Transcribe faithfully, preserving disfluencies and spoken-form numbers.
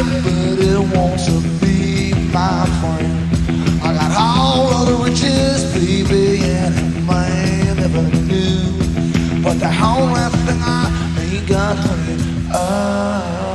it, but it wants to be my friend. I got all of the riches, baby, and a man never knew. But the whole last thing I ain't got, honey. Oh.